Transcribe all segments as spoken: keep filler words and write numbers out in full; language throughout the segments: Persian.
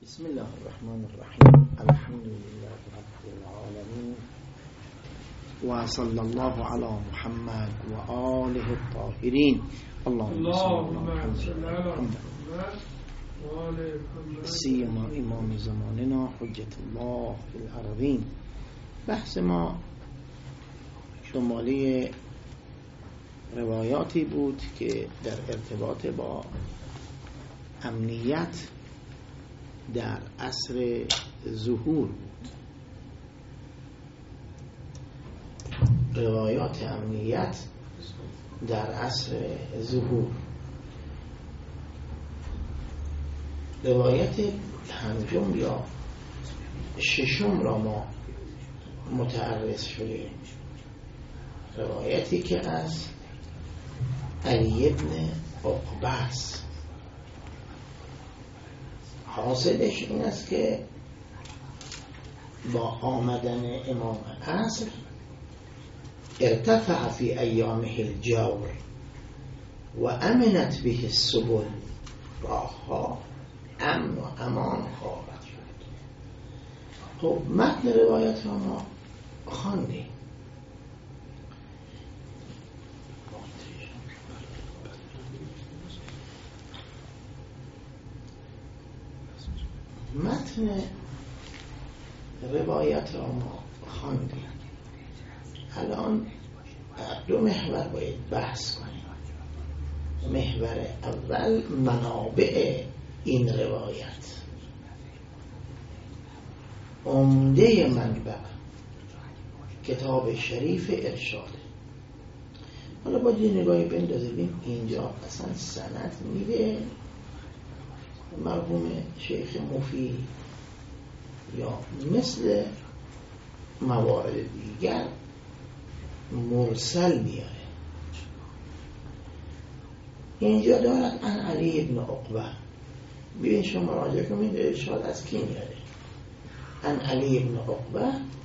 بسم الله الرحمن الرحیم. الحمد لله رب العالمین و صلی الله علی محمد و آله الطاهرین. اللهم صل علی محمد سیما امام زماننا حجت الله فی الارضین. بحث ما شمالی روایاتی بود که در ارتباط با امنیت در عصر ظهور بود. روایات امنیت در عصر ظهور. روایت پنجم یا ششم را ما متعرض شدیم، روایتی که از علی بن عقبه است. حاصلش این است که با آمدن امام عصر ارتفع فی ایامه الجور و امنت به السبل، راه ها امن و امان خواهد شد. خب متن روایت را ما خواندیم. متن روایت را ما خواندیم. الان دو محور باید بحث کنیم. محور اول منابع این روایت. عمده منبع کتاب شریف ارشاد. حالا باید یه نگاهی بندازیم اینجا اصلا سند میده مرحوم شیخ مفید یا مثل موارد دیگر مرسل میاره. اینجا دارد عن علی بن عقبه. ببین شما مراجعه کنید ارشاد از کی میاره. عن علی بن عقبه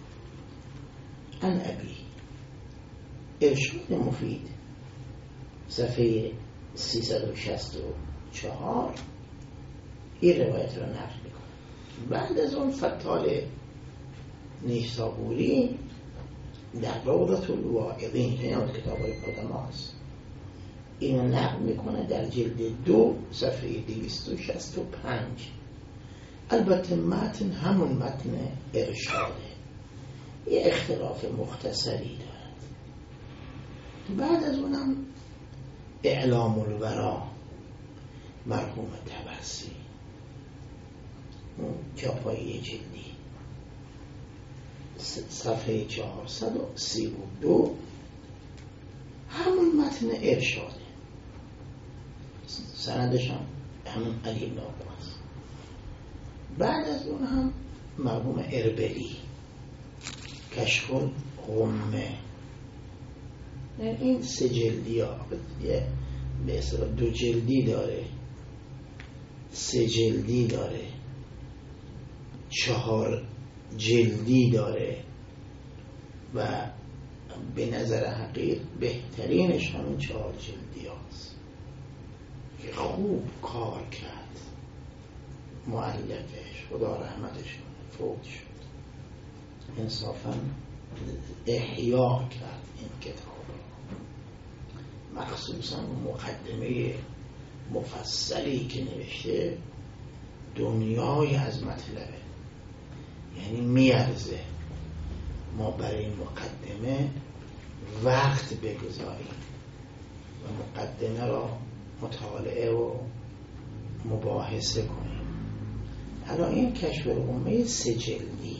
عن ابی. ارشاد مفید صفحه سیصد و شصت و چهار این روایت را نقل میکنه. بعد از اون فتال نیسابوری در روضة الواعظین، این از کتاب های قدما است، این را نقل میکنه در جلد دو صفحه دویست و شصت و پنج. البته متن همون متن ارشاده، یه اختلاف مختصری دارد. بعد از اونم اعلام الورا مرحوم طبرسی، چاپایی جلدی صفحه چهارصد و سی و دو، همون متن ارشاده، سندش هم همون علی بن عقبه است. بعد از اون هم مرحوم اربلی کشف الغمه. این سه جلدی ها به اصطلاح دو جلدی داره، سه جلدی داره، چهار جلدی داره و به نظر حقیر بهترینش همین چهار جلدی هاست که خوب کار کرد مؤلفش، خدا رحمتش کنه، فوت شد. انصافا احیا کرد این کتاب، مخصوصا مقدمه مفصلی که نوشته دنیای از مطلبه. یعنی میارزه ما برای مقدمه وقت بگذاریم و مقدمه را مطالعه و مباحثه کنیم. الان این کشف الغمه سه جلدی،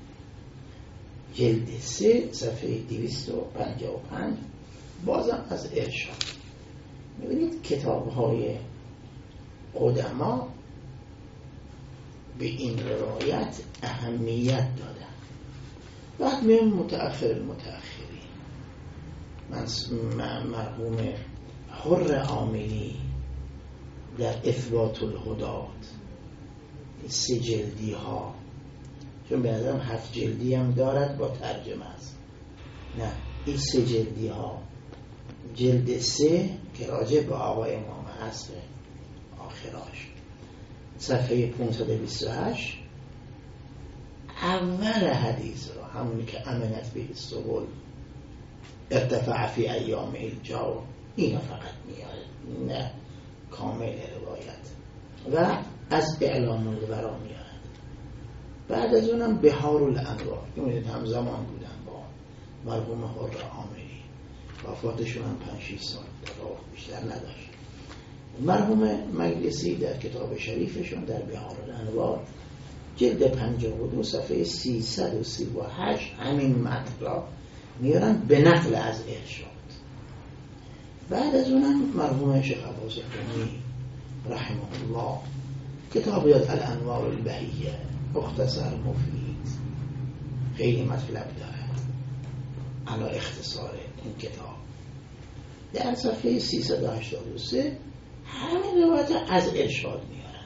جلد سه صفحه دویست و پنجاه و پنج، بازم از ارشاد. میبینید کتاب های قدما به این روایت اهمیت دادن. بعد میرم متأخر المتأخرین، مرحوم حر عاملی در اثبات الهدات، سه جلدی ها، چون به نظرم هفت جلدی هم دارد با ترجمه است. نه، این سه جلدی ها، جلد سه که راجع به آقای امام عصر آخراش، صفحه پانصد و بیست و هشت اول حدیث رو، همونی که امنت به السبل ارتفع فی ایام الجو، اینو فقط میاره، نه کامل روایت، و از اعلام الورا میاره. بعد از اونم بهار الانوار، میدونید هم زمان بودن با مرحوم حر عامری، وفاتشون هم پنج شش سال بیشتر نداشت. مرحوم مجلسی در کتاب شریفشون در بهار الانوار جلد پنجاه و دو صفحه سیصد و سی و هشت همین متن را میارن به نقل از ارشاد. بعد از اونم مرحوم شیخ عباس قمی رحمه الله کتاب یاد الانوار البهیه، مختصر مفید، خیلی مطلب داره علا اختصار این کتاب. در صفحه سیصد و هشتاد و سه همین روایت از ارشاد میارن.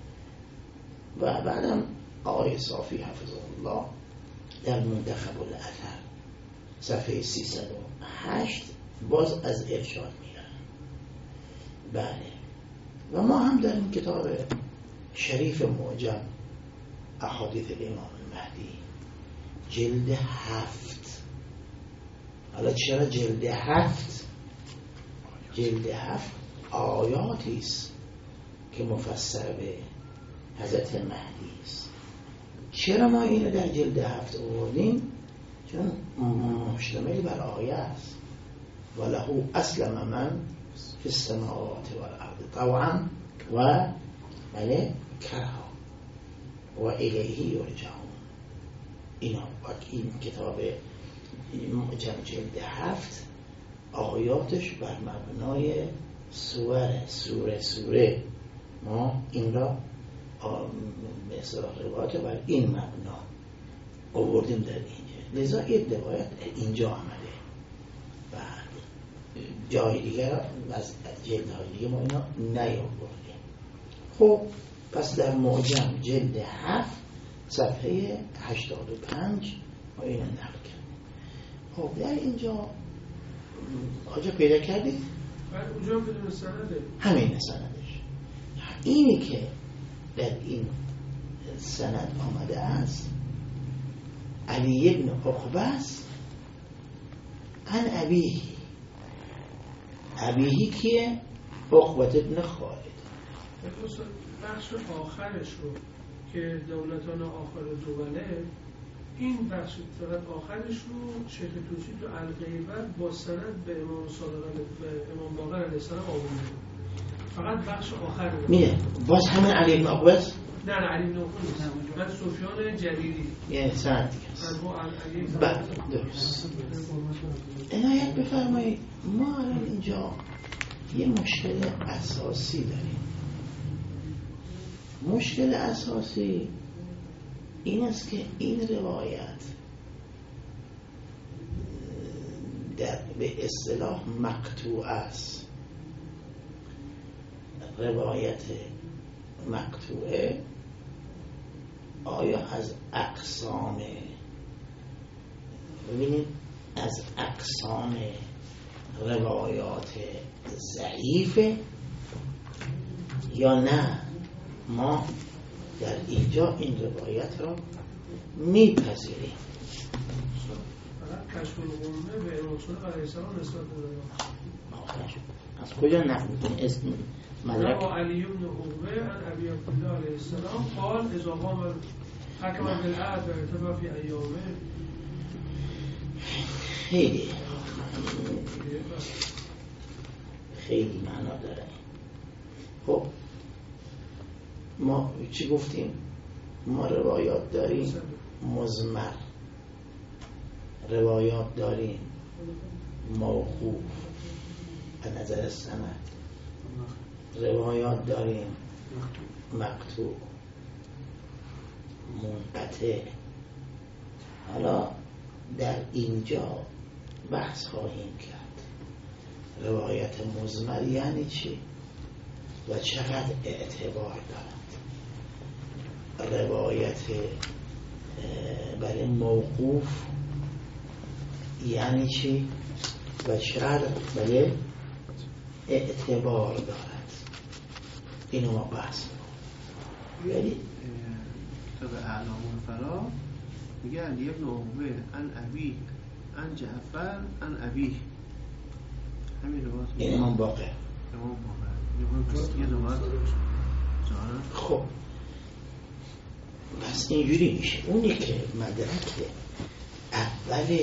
و بعدم آقای صافی حفظه الله در منتخب الاثر صفحه سیصد و هشت باز از ارشاد میارن. بله، و ما هم در این کتاب شریف معجم احادیث الامام المهدی جلد هفت، حالا چرا جلد هفت؟ جلد هفت آیاتی است که مفسر به حضرت مهدی است. چرا ما اینو در جلد هفت آوردیم؟ چون مشتمل بر آیه است. وله اسلم من فی السماوات والارض طوعا و بله کرها و الیه یرجعون. اینا این کتاب معجم جلد هفت آیاتش بر مبنای سوره سوره سوره ما این را به اصطلاح روایت بر این مبنا آوردیم در اینجا. لذا این روایت اینجا آمده و جای دیگر از جلدهای دیگه ما اینا نیاوردیم. خب پس در معجم جلد هفت صفحه هشتاد و پنج ما اینو نقل کردیم. خب در اینجا آجا پیدا کردید؟ بعد اونجا بدون سنده همین سندش، اینی که در این سند آمده است علی ابن عقبه است عن ابیه. ابیه کیه؟ عقبه ابن خالد. بخش آخرش رو که دولتان آخر دوله، این بخش فقط آخرش رو شیخ توسی تو الغیبت با سند به امام صادق به امام باقر علیه السلام آورده. فقط بخش آخر رو میره باز همین علی ابن عقبه است؟ نه نه علی ابن عقبه نیست، من سفیان جریری یه سند دیگه است. بعد درست عنایت بفرمایید. ما الان اینجا یه مشکل اساسی داریم. مشکل اساسی این است که این روایت در به اصطلاح مقطوع است. روایت مقطوعه آیا از اقسام ببینید از اقسام روایات ضعیفه یا نه؟ ما در اینجا این روایت را میپذیریم. کشف الغمه به امام صادق علیه السلام نسبت داده. از کجا نقل می‌کنی اسم مدرک؟ علی بن عقبه عن ابی عبدالله علیه السلام قال اذا قام حکم بالعدل و ارتفع فی ایامه. خیلی خیلی معنا داره. خب ما چی گفتیم؟ ما روایات داریم مزمر، روایات داریم موقوف به نظر سند، روایات داریم مقطوع، منقطع. حالا در اینجا بحث خواهیم کرد روایت مزمر یعنی چی و چقدر اعتبار دارد. روایت برای موقوف یعنی چی و چقدر برای اعتبار دارد. اینو ما بحث ولی کتاب اعلام الفرا میگه علی ابن عقبه عن ابی عن جعفر عن ابی، همین روایت این امام باقر. امام باقر پس یه روایت خب پس اینجوری میشه اونی که مدرک اول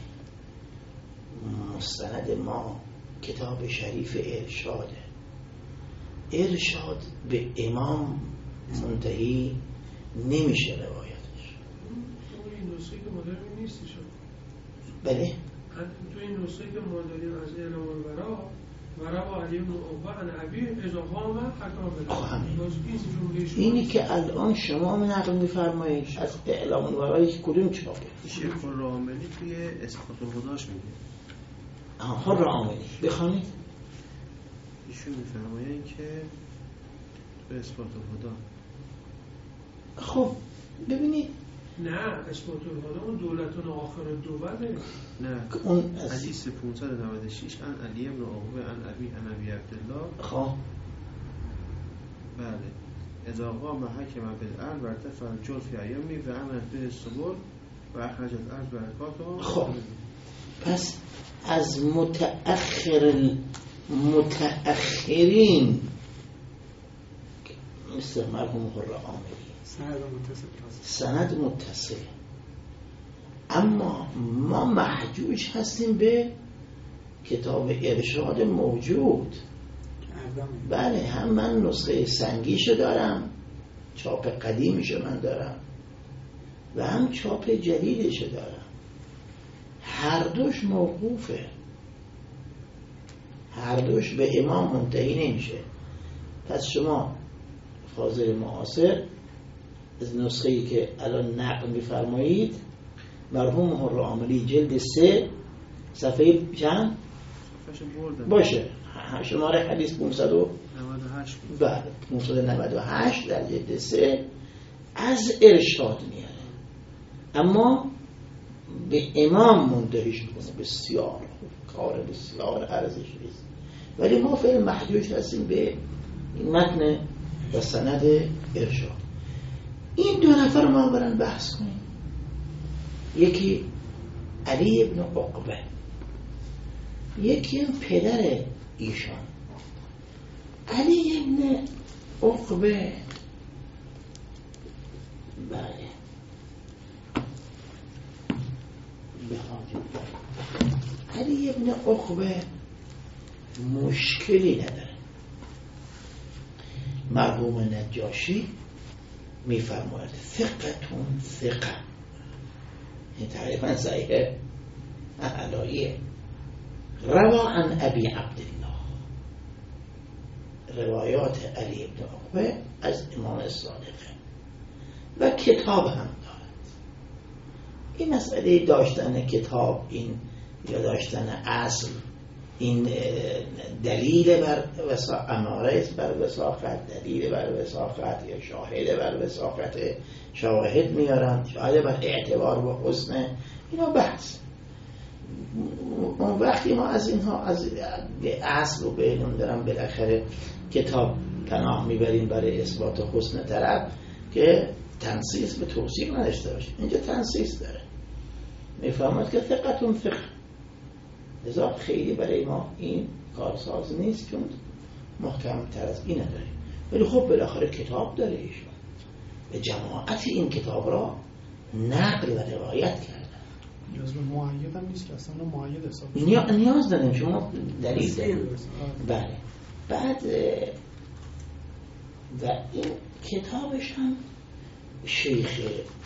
مستند ما کتاب شریف ارشاده، ارشاد به امام منتهی نمیشه روایتش. تو این نسخه که مدرمی نیستی شد. بله تو این نسخه که مدرمی از اعلام البرا ورا با علی بن عقبه عن ابی اذا قام حتی اینی که الان شما نقل می‌فرمایید از اعلام البرا که کدوم چاپه؟ شیخ الراملی توی اثبات الهداش میگه. آها راملی بخونید. ایشون می‌فرمایند که به اثبات الهدا. خب ببینید نه اثبات الهدا اون دولتون آخر دوباره نه اون حدیث پانصد و نود و شش عن علی بن عقبه عن ابی عن ابی عبدالله. خب بله اذا قام حکم بالعدل وارتفع الجور فی ایامی و امنت به السبل و اخرج الارض برکاتها. خب پس از متأخر متأخرین مثل مرحوم حرعاملی سند متصل سند متصل، اما ما محجوج هستیم به کتاب ارشاد موجود. بله هم من نسخه سنگیشو دارم، چاپ قدیمیشو من دارم و هم چاپ جدیدشو دارم، هر دوش موقوفه، هر دوش به امام منتهی نمیشه. پس شما فاضل معاصر از نسخه‌ای که الان نقل می‌فرمایید مرحوم حرعاملی جلد سه صفحه چند باشه شماره حدیث پانصد و نود و هشت بله پانصد و نود و هشت در جلد سه از ارشاد میاره، اما به امام منتهیش میکنه. بسیار کار بسیار ارزشمند، ولی ما فعلا محجوج هستیم به متن و سند ارشاد. این دو نفر رو ما برن بحث کنیم. یکی علی ابن عقبه، یکی هم پدر ایشان. علی ابن عقبه بله علی ابن عقبه مشکلی نداره. مرحوم نجاشی میفرماید ثقتون ثقه، این تقریبا صحیح علایه. روا عن ابی عبدالله، روایات علی ابن عقبه از امام صادقه و کتاب هم دارد. این مسئله داشتن کتاب این یا داشتن اصل این دلیل بر وساقت، اماره است بر وساقت، دلیل بر وساقت یا شاهد بر وساقت، شواهد میارن، شاهد بر اعتبار و حسن، اینا بحث. اون وقتی ما از اینها از به اصل و به نمیدونم بالاخره کتاب پناه میبریم برای اثبات حسن طرف که تنصیص به توصیف نداشته باشه. اینجا تنصیص داره، میفهمد که ثقتون ثقه، لذا خیلی برای ما این کارساز نیست چون محکم تر از این نداره. ولی خب بالاخره کتاب داره ایشون، به جماعت این کتاب را نقل و روایت کردن. نیاز به معید هم نیست که اصلا معید حساب نیا... نیاز داریم شما دلیل داریم. بله بعد و این کتابش هم شیخ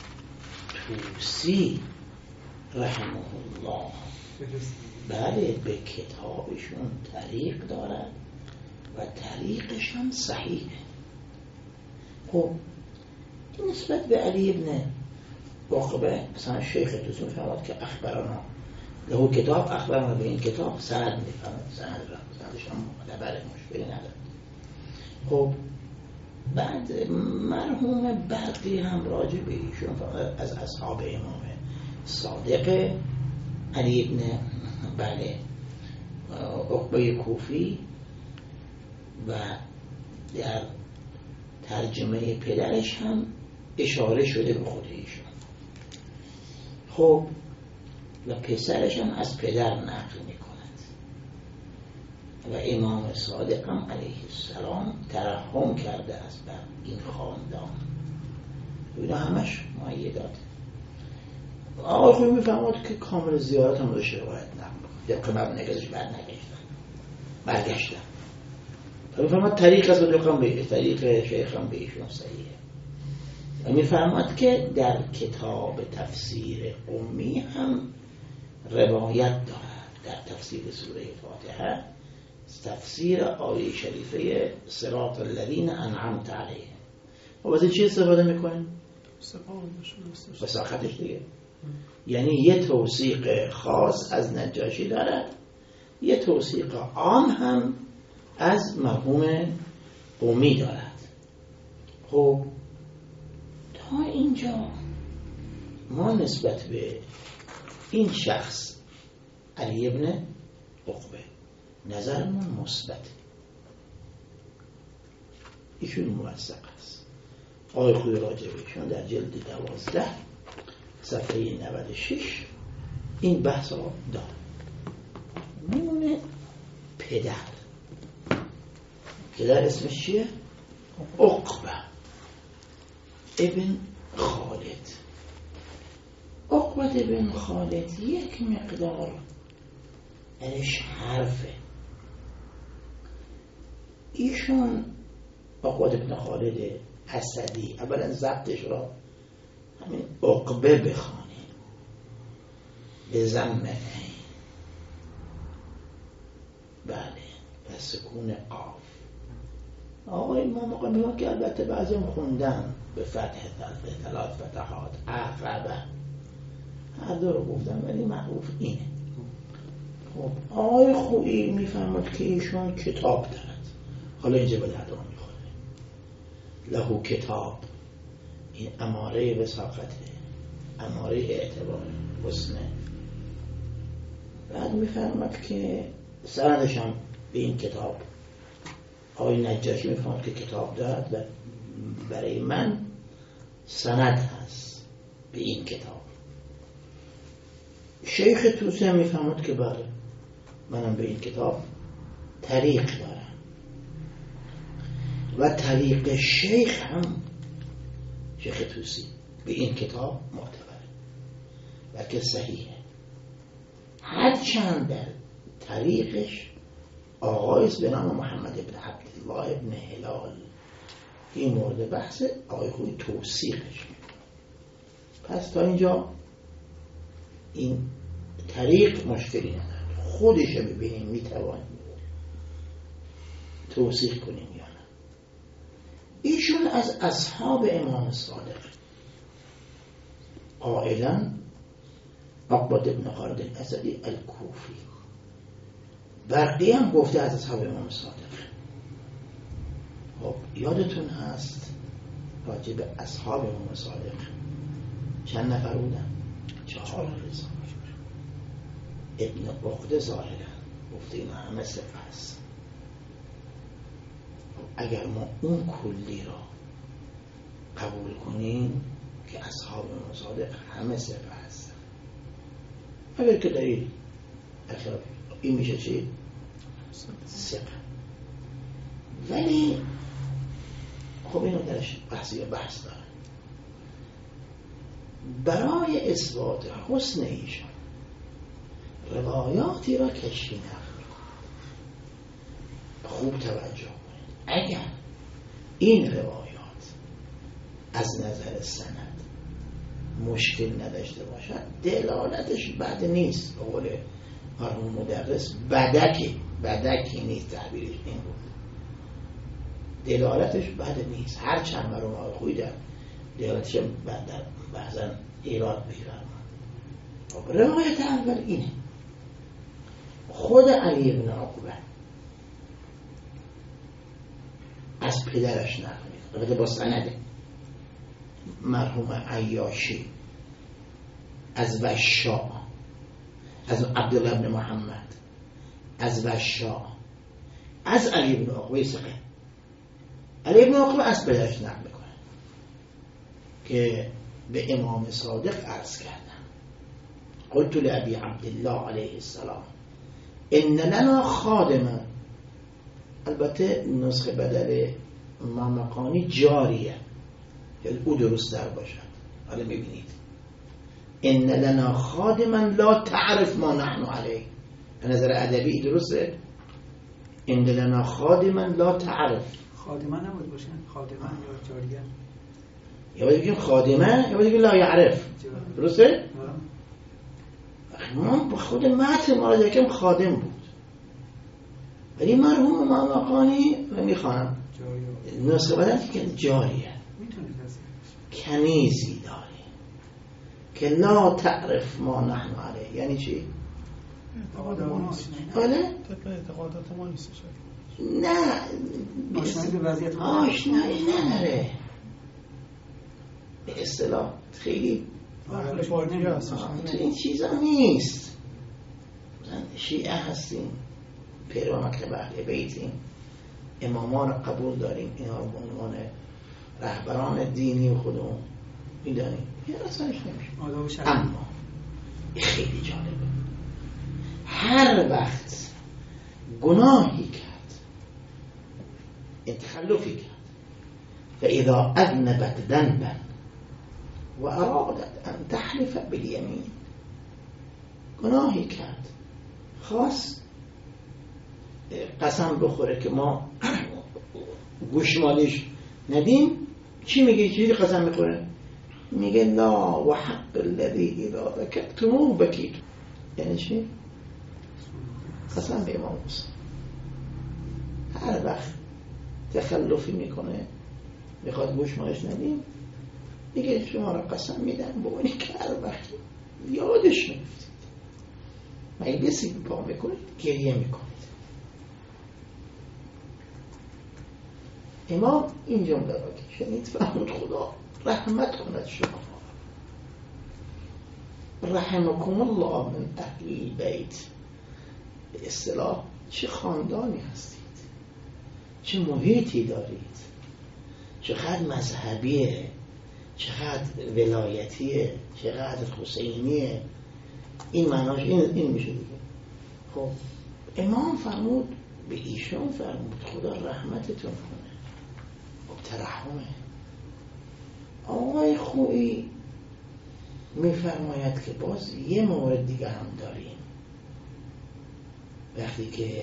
توسی رحمه الله بله به کتابشون طریق دارد و طریقش هم صحیحه. خب این نسبت به علی ابن عقبه مثلا شیخ توسی میفهمد که اخبرنا له کتاب اخبرنا، به این کتاب سند میفهمد، سند را سندش هم معتبره، مشکلی نداره. خب بعد مرحوم برقی هم راجع به ایشون از اصحاب امام صادق علی ابن بله عقبه کوفی و در ترجمه پدرش هم اشاره شده به خود ایشون. خب و پسرش هم از پدر نقل می کند و امام صادق هم علیه السلام ترحم کرده است بر این خاندان. اینا همش مؤیدات. آقای خویی میفهمد که کامل زیارت هم داشته روایت نقل دقیقه مبنی نگذش برنگشتن برگشتن و میفهمد طریق از به طریق شیخ هم به ایشون صحیحه و میفهمد که در کتاب تفسیر قمی هم روایت دارد در تفسیر سوره فاتحه تفسیر آیه شریفه صراط الذین انعمت علیهم. و از این چی استفاده میکنیم؟ وساقتش دیگه. یعنی یه توثیق خاص از نجاشی دارد، یه توثیق عام هم از مرحوم قمی دارد. خب تا اینجا ما نسبت به این شخص علی ابن عقبه نظرمون مثبت، ایشون موثق است. آقای خویی راجع بهشون در جلد دوازده صفحه نود و شش این بحث را دارد. میمونه پدر. پدر اسمش چیه؟ عقبه ابن خالد. عقبه ابن خالد یک مقدار درش حرفه. ایشون عقبه ابن خالد اسدی اولا ضبطش را همین عقبه بخوانیم به ضم عین، بله و سکون قاف. آقای امام قمی که البته بعضی هم خوندن به فتح ثلاث فتحات عقبه، هر دو رو گفتم ولی معروف اینه. خب آقای خویی میفهمد که ایشون کتاب دارد. حالا اینجا به درد ما میخوره. لهو کتاب، این اماره وثاقته، اماره اعتبار حسنه. بعد میفهمد که سندش هم به این کتاب آقای نجاشی میفهمد که کتاب دارد و برای من سند هست به این کتاب. شیخ توسی هم میفهمد که بله منم به این کتاب طریق دارم و طریق شیخ هم شیخ توسی به این کتاب معتبره بلکه صحیحه، هرچند در طریقش آقایست به نام محمد ابن عبدالله ابن هلال. این مورد بحث آقای خویی توثیقش. پس تا اینجا این طریق مشکلی نداره، خودش رو ببینیم میتوانیم توثیق کنیم یا نه. ایشون از اصحاب امام صادق قائلا عقبه ابن خالد الاسدی الکوفی، برقی هم گفته از اصحاب امام صادق. خب یادتون هست راجع به اصحاب امام صادق چند نفر بودن؟ چهار رضا. ابن عقده ظاهرا گفته اینا همه سپه هست. اگر ما اون کلی را قبول کنیم که اصحاب امام صادق همه سپه هستن، اگر که دلیل اخلاف این میشه چی؟ سپه. ولی خب اینو درش بحثی بحث داره. برای اثبات حسن ایشان روایاتی را کشفی نقل خوب توجه کنید. اگر این روایات از نظر سند مشکل نداشته باشد دلالتش بد نیست. به قول مرحوم مدرس بدکی بدکی نیست، تعبیرش این بود، دلالتش بد نیست. هر چند مرحوم آقای خویی در دلالتش بد بعضا ایراد می‌فرمایند. خب روایت اول اینه، خود علی بن عقبه از پدرش نقل می‌کنه، البته با سند مرحوم عیاشی از وشاء، از عبدالله بن محمد، از وشاء، از علی بن عقبه ثقه، علی ابن عقبه از پدرش نقل میکنه که به امام صادق عرض کردم قلت لأبي عبدالله علیه السلام ان لنا خادما، البته نسخه بدل مامقانی جاریه او درست در باشد. حالا میبینید ان لنا خادما لا تعرف ما نحن علیه، به نظر ادبی درسته. ان لنا خادما لا تعرف، خادمه نبود باشن، خادمه یا جاریه، یا باید بگیم خادمه یا باید بگیم لا یعرف، درسته؟ ما با خود متن مراجعه کردم خادم بود، ولی مرحوم مامقانی رو میخوانم نسخه بدن که جاریه کنیزی داره که لا تعرف ما نحن علیه. یعنی چی؟ اعتقاد ما نیست. آره؟ طبق اعتقادات ما نیست. نه آشنایی به وضعیت آشنایی نداره، به اصطلاح خیلی اهل بادیه هستش، تو این چیزا نیست. مثلا شیعه هستیم، پیرو مکتب اهل بیتیم، امامان قبول داریم، اینا رو به عنوان رهبران دینی خودمون میدانیم، این اصلاش نمیشه. اما خیلی جالبه، هر وقت گناهی کرد، این تخلفی کرد، فاذا اذنبت ذنبا و ارادت ان تحلف بالیمین، گناهی کرد خواست قسم بخوره که ما گوشمالش ندیم، چی میگه؟ چی قسم میخوره؟ میگه لا و حق الذی اذا ذکرتموه بکید. یعنی چی؟ قسم به امام موسی هر وقت تخلفی میکنه میخواد گوشمالش ندیم، میگه شما را قسم میدم ببینی که هر وقت یادش نمیفتید مجلسی پا میکنید گریه میکنید. امام این جمله را که شنید فرمود خدا رحمت کند شما، رحمکم الله من اهل البیت. به اصطلاح چه خاندانی هستید، چه محیطی دارید، چقدر مذهبیه، چقدر ولایتیه، چقدر حسینیه. این معناش این, این میشه دیگه. خب امام فرمود به ایشون فرمود خدا رحمتتون کنه، خب ترحمه. آقای خویی میفرماید که باز یه مورد دیگه هم داریم. وقتی که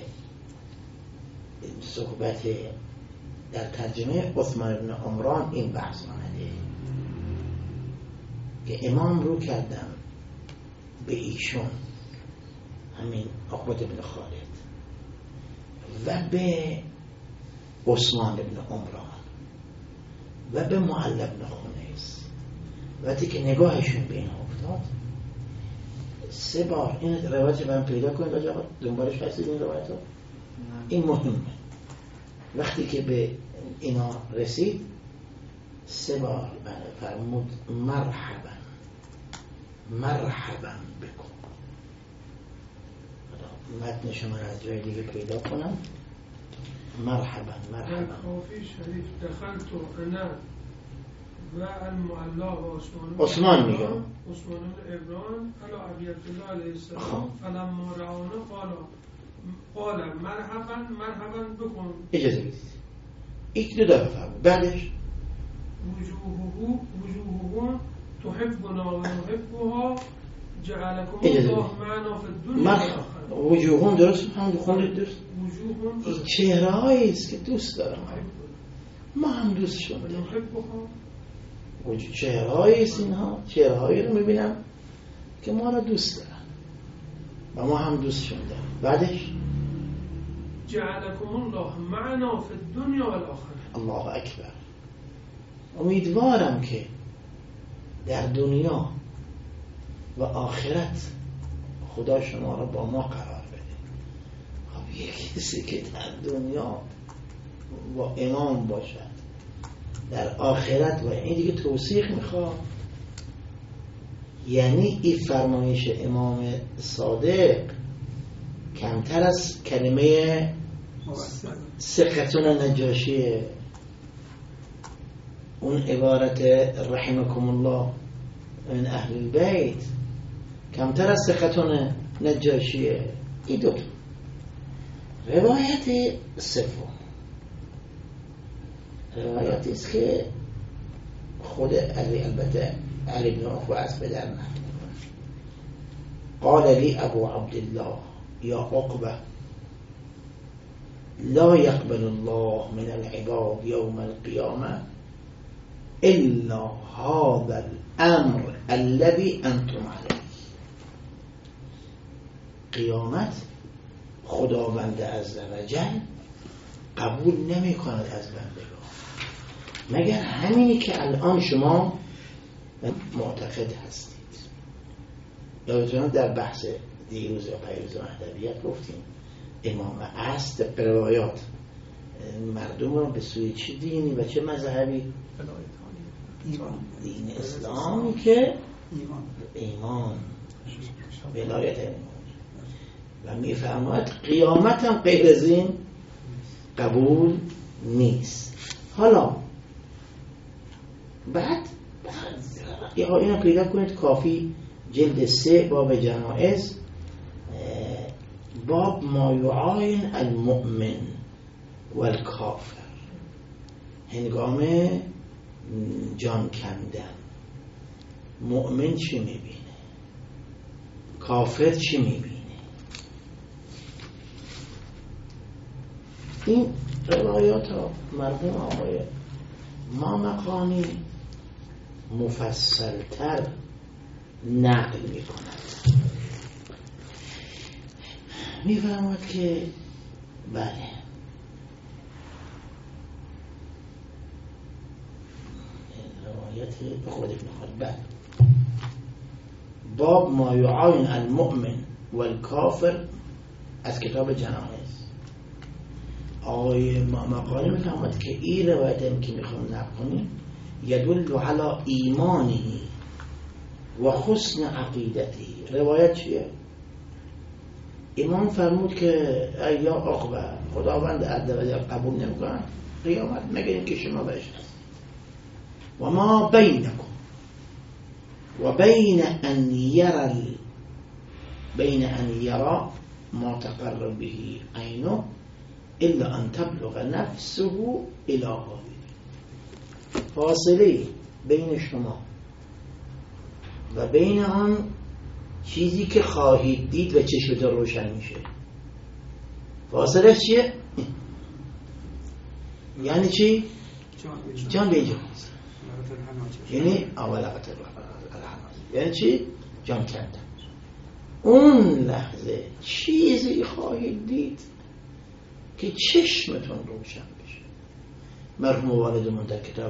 صحبت در ترجمه عثمان بن عمران این بحث آمده که امام رو کردم به ایشون، همین عقبه بن خالد، و به عثمان بن عمران و به معل بن خنیس، وقتی که نگاهشون به این افتاد سه بار این روایت من پیدا کنید آجا دنبالش هستید. این روایت ها این مهمه. وقتی که به اینا رسید سه بار فرمود مرحبا مرحبا بکن. متنش من از جای دیگه پیدا کنم. مرحبا مرحبا. در کافی شریف دخلت انا و المعلا و عثمان عثمان میگم عثمان بن عمران علی ابی عبدالله علیه السلام فلما رعانا قال قال مرحبا مرحبا بکن. اجازه بدید یک دو دفعه فرمود. بعدش وجوهه وجوههم تحبنا و نحبها جعلكم الله معنا فی الدنیا والآخرة. وجوههم درست هم خوندید درست. این چهره هایی است که دوست دارم، ما هم دوستشون داریم. وجود چهره هایی است، اینها چهره هایی رو میبینم که ما را دوست دارن و ما هم دوستشون داریم. بعدش جعلكم الله معنا فی الدنیا والآخرة. الله اکبر. امیدوارم که در دنیا و آخرت خدا شما را با ما قرار بده. خب یک کسی که در دنیا با امام باشد، در آخرت و این دیگه توصیق میخواد. یعنی این فرمایش امام صادق کمتر از کلمه سقطون نجاشیه. اون عبارت رحمكم الله من اهل البیت کمتر از سقطون نجاشیه. این دو روایت سوم روایتی است که خود علی البته علی بن عقبه از پدر نقل می‌کنه. قال لی ابو عبدالله یا عقبه لا يقبل الله من العباد يوم القيامة إلا هذا الأمر الذي أنتم عليه. قیامت خداوند عزوجل قبول نمی کند از بندگان مگر همینی که الان شما معتقد هستید. یادتونه در بحث دیروز یا پیروز مهدویت گفتیم امام اصل روایات مردم رو به سوی چه دینی و چه مذهبی؟ دین اسلامی که ایمان ولایت ایمان و میفرماید قیامت هم غیر از این قبول نیست. حالا بعد یا اینو پیدا کنید کافی جلد سه باب جنائز باب ما یعاین المؤمن والکافر هنگام جان کندن مؤمن چی میبینه کافر چی میبینه. این روایات ها مرحوم آقای مامقانی مفصلتر نقل میکند. میفرماد که بله روایت خود ابن خلبان باب ما یعاین المؤمن والکافر از کتاب جنائز. آقای مقاله میفرماد که این روایت هم که میخوام نقل کنیم یدل علی ایمانه و حسن عقیدتی. روایت چیه؟ امام فرمود که یا عقبه خداوند عزوجل قبول نمیکنه قیامت مگر اینکه شما بهش هست و ما بینکم و بین ان یرا بین ان یرا ما تقر به عینه الا ان تبلغ نفسه الی هذه. فاصله بین شما و بین آن چیزی که خواهید دید و چشمتون روشن میشه فاصله چیه؟ یعنی چی؟ جان به جان یعنی اول قتل یعنی چی؟ جان کندن. اون لحظه چیزی خواهید دید که چشمتون روشن بشه. مرحوم والدمون در کتاب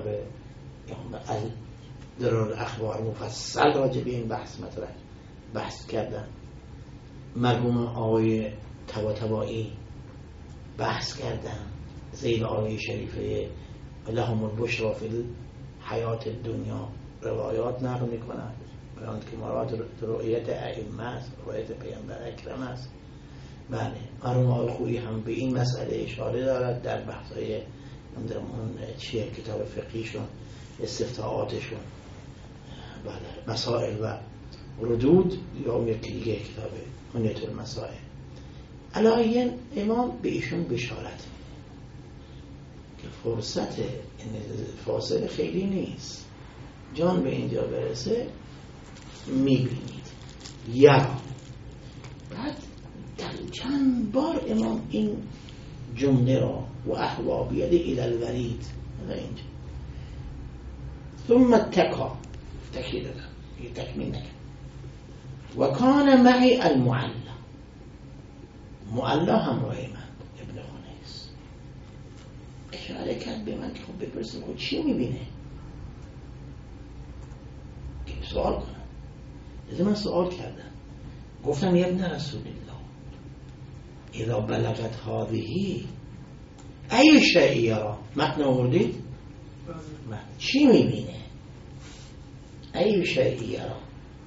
درار اخبار مفصل راجع به این بحث مطرح بحث کردن. مرحوم آقای طباطبایی بحث کردن زیر آیه شریفه لهم البشرا فی الحیات الدنیا روایات نقل میکنند برای که مراد رؤیت ائمه است رؤیت پیامبر اکرم است. بله مرحوم آقای خویی هم به این مسئله اشاره دارد در بحث‌های اون چیه کتاب فقهیشون استفتاءاتشون بله مسائل و ردود یا یکی دیگه کتاب حنیت المسائل. علاین امام به ایشون بشارت میده که فرصت فاصله خیلی نیست جان به اینجا برسه میبینید یا بعد در چند بار امام این جمله را و احوابیده الى الورید اینجا ثم تکا تکیه دادم یه تکمیل نکن و کان معی المعلا معلا همراه من ابن خنیس اشاره کرد به من که خب بپرسیم خود چی میبینه که سوال کنم. از من سوال کردم گفتم یا ابن رسول الله اذا بلغت هذه ای شیئی یرا متن آوردید چی میبینه ای شیئی یرا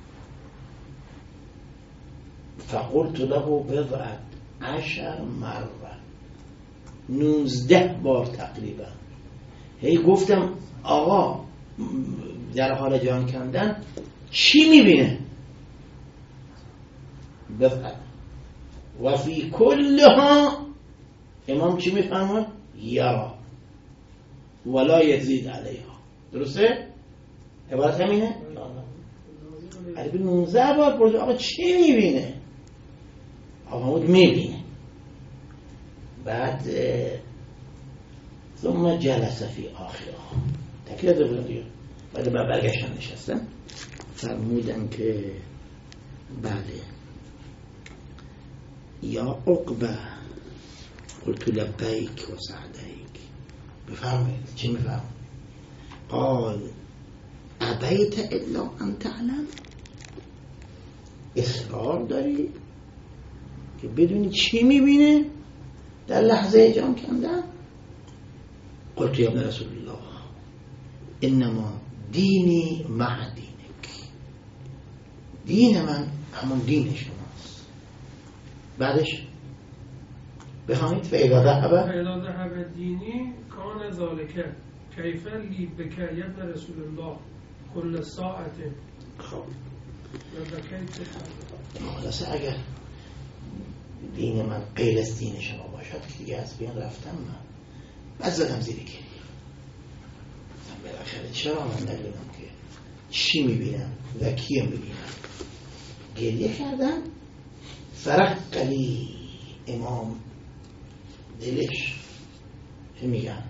فقلت له بضعت عشر مره نوزده بار تقریبا هی گفتم آقا در حال جان کندن چی میبینه؟ بفرد و فی کلها امام چی میفرماد؟ یرا ولا یزید علیها. درسته؟ عبارت همینه؟ علی بن نوزده بار پرسید آقا چی میبینه؟ آقا محمود میبینه. بعد ثم جلس فی آخرها تکلیه دو دیگه. بعد با برگشتن نشستن فرمودن که بله یا عقبه قلت لبیک و سعدیک. بفرمایید چی میفرم؟ قال ابیت الا ان تعلم، اصرار داری که بدونی چی میبینه در لحظه جان کندن؟ قلت یا ابن رسول الله انما دینی مع دینک، دین من همون دین شماست. بعدش بخواهید فیدا ذهب فیدا ذهب دینی کان ذالکه کیف لی بکر ابن رسول الله کل ساعت. خب خلاصه اگر دین من غیر از دین شما باشد که دیگه از بین رفتم من. بعد زدم زیر گریه. بالاخره چرا من نبینم که چی میبینم و کیم میبینم؟ گریه کردم. فرقلی امام دلش چه میگن؟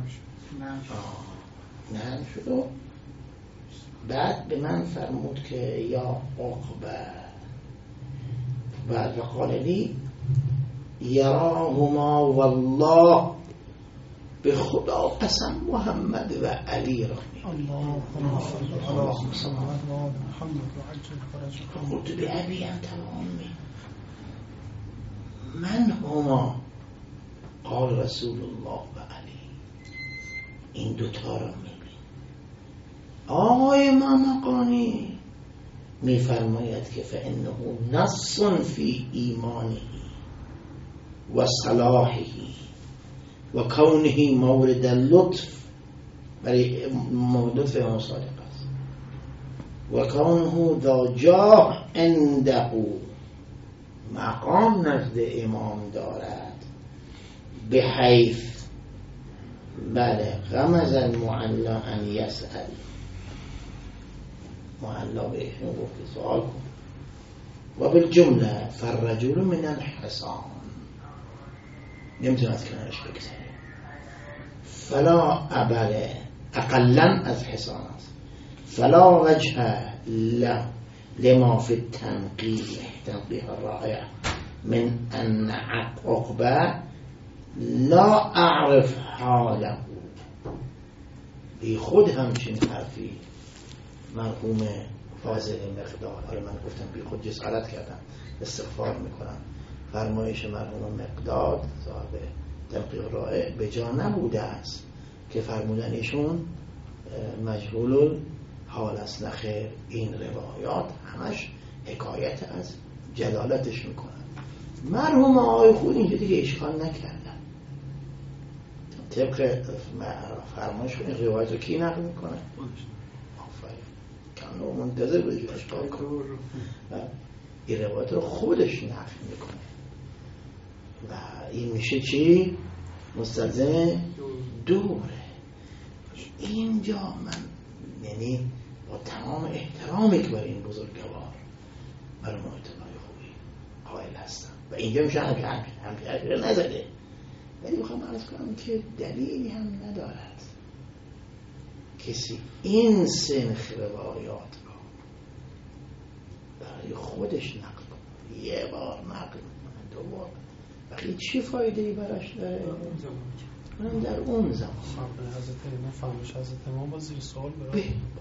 نرم شد و بعد به من فرمود که یا عقبه، بعد وقال لی یراهما والله، به خدا قسم محمد و علی را اللهم صل على محمد و عجل فرجهم. قلت بأبي أنت وأمي من هما؟ قال رسول الله و علی. این دوتا را میبین. آقای مامقانی میفرماید که فإنه نص فی ایمانه و صلاحه و کونه مورد لطف، برای لطف امام صادق است، و کونه ذا جاه عنده، مقام نزد امام دارد، به حیث بله غمز المعلا ان یسأل، معلا به ایشون گفت سوال کن. و بالجمله فالرجل من الحصان، نمیتونه از کنارش بگذاره. فلا ابله اقلا از حصان است. فلا وجه له لما في التنقیح تنقیح الرائع من ان عقبه لا اعرف حاله. بی خود همچین حرفی مرحوم فاضل مقدار، حالا من گفتم بی خود جسارت کردم، استغفار میکنم، فرمایش مرحوم مقدار صاحب تنقیح رائع به جا نبوده است که فرمودن ایشون مجهول حال است. نخیر، این روایات همش حکایت از جلالتش میکنن. مرحوم آقای خود اینجا دیگه اشکال نکردن، طبق فرمایش این روایت رو کی نقل میکنه؟ آفرین، کانو منتظر بودی اشکال کنه. این روایت رو خودش نقل میکنه و این میشه چی؟ مستلزم دوره. اینجا من یعنی با تمام احترامی که برای این بزرگوار برای محتوای خوبی قائل هستم و اینجا میشه هم همپیره نزده، ولی بخوام عرض کنم که دلیلی هم ندارد کسی این سنخ روایات را برای خودش نقل کنه. یه بار نقل کنه، دو بار، ولی چی فایده‌ای براش داره؟ اونم در اون زمان حضرت امام فرمایش حضرت امام با زیر سوال برای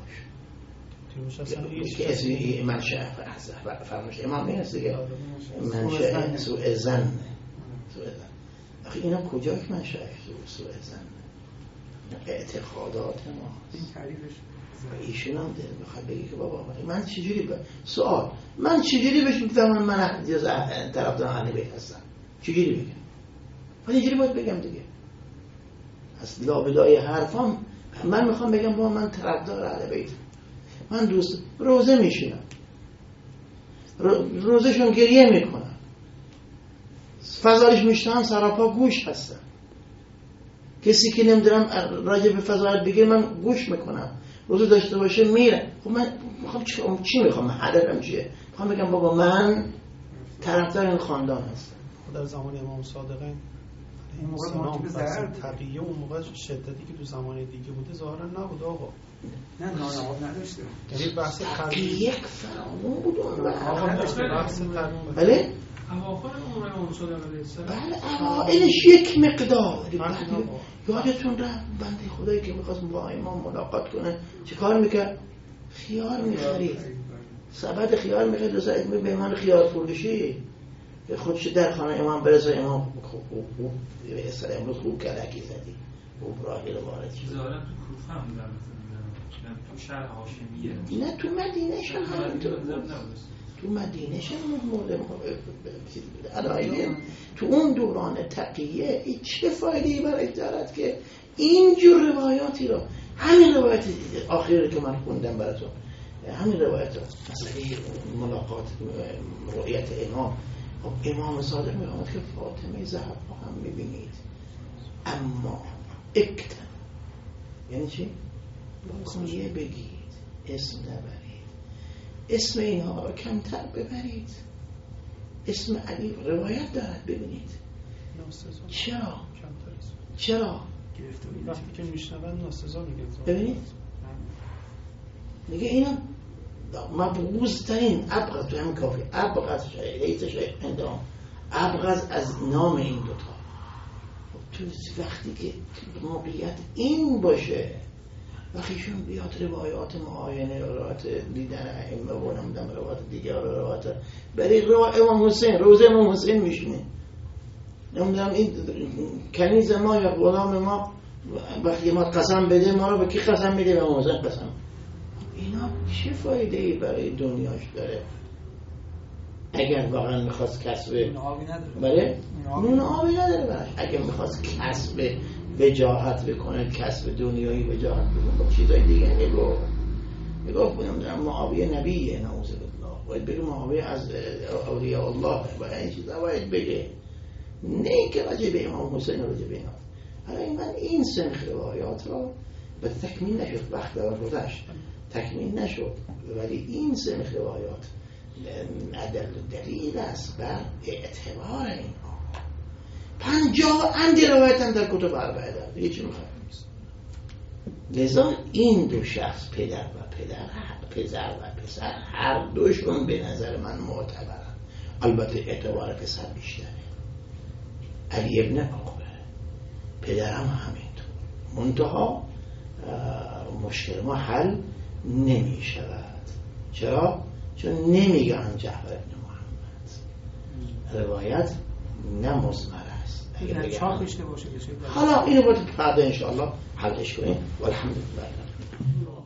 باشه که اسمی منشأ فرمایش امام این است دیگه، منشأ سوء ظن. آخه اینا کجاش منشأ سوء ظن؟ اعتقادات ما. این تعریفش ایشون هم دل میخواد بگی که بابا من چجوری ب... سوال من چجوری بهش میفهمم من جز طرفدار اهل بیت هستم؟ چجوری بگم؟ من اینجوری باید بگم دیگه. از لابدای حرفام من میخوام بگم با من طرفدار اهل بیت، من دوست روزه میشینم، روزشون گریه میکنم، فضایلش میشتم سراپا گوش هستم، کسی که نمیدونم راجع به فضایل بگه من گوش میکنم، روزه داشته باشه میره. خب من میخوام چی میخوام؟ هدفم چیه؟ میخوام بگم بابا من طرفدار این خاندان هستم. در زمان امام صادقین این موقع سلام موجب ضرر تقیه اون موقع شدتی که تو زمان دیگه بوده ظاهرا نبود آقا. نه نانعاب نداشته، یعنی بحث تقیه یک فراوون بود اون آقا وقت. داشته بحث تقیه. بله؟ اواخر عمر امام صادق علیه السلام بله اوائلش یک مقدار. من یادتون رفت بنده خدایی که میخواست با امام ملاقات کنه چه کار میکرد؟ خیار میخرید، سبد خیار میخرید و سعید به من خیار فروشی خودش در خانه امام برسه. امام خوب خوب خوب به اصلا امروز خوب کلکی زدی خوب راهی رو وارد شد. ظاهرا تو کوفه هم بودن تو شهر هاشمیه، نه تو مدینه شن همینطور بود، تو مدینه شن مورد علایه. تو اون دوران تقیه این چه فایده‌ای برای دارد که اینجور روایاتی رو، همین روایت آخری که من خوندم براتون، همین روایت رو مسئله ملاقات رؤیت امام، خب امام صادق میگه که فاطمه زهرا هم میبینید اما اکتن، یعنی چی؟ کنیه بگید، اسم نبرید، اسم اینها رو کمتر ببرید، اسم علی روایت دارد ببینید. چرا؟ چرا؟ وقتی که میشنون ناسزا میگن. ببینید میگه اینا مبغوض ترین ابغض تو همین کافی ابغض شاید لیت شاید اندام ابغض از نام این دوتا. تو وقتی که موقعیت این باشه وقتیشون بیاد روایات معاینه، روایات دیدن ائمه و نمیدونم روایات دیگر، روایات برای روایت امام حسین، روزه امام حسین میشینه، نمیدونم این کنیز ما یا غلام ما وقتی ما قسم بده ما رو به کی قسم میده؟ به امام حسین قسم. اینا چه فایده ای برای دنیاش داره؟ اگر واقعا میخواست کسب بله نون آبی نداره براش، اگر میخواست کسب وجاهت بکنه، کسب دنیایی وجاهت بکنه با چیزای دیگه نگو نگو نمیدونم معاویه نبیه نعوذ بالله، باید بگه معاویه از اولیاء الله و این چیزا باید بگه، نه که راجع به امام حسین راجع به اینا. حالا من این سنخ روایات رو به تکمیل نشد، وقت دار گذشت تکمیل نشد، ولی این سنخ روایات عدل دلیل است بر اعتبار اینها. پنجاه اندی روایت هم در کتب اربعه دارد، دیگه چی میخوایم؟ لذا این دو شخص پدر و پدر پدر و پسر هر دوشون به نظر من معتبرن، البته اعتبار پسر بیشتره. علی ابن عقبه پدرم همینطور، منتها مشکل ما حل نمی شود. چرا؟ چون نمیگن جعفر ابن محمد، روایت نه مضمر است. اگر چاپ بشه باشه بشه حالا اینو باید فردا انشاءالله حلش کنیم. والحمدلله.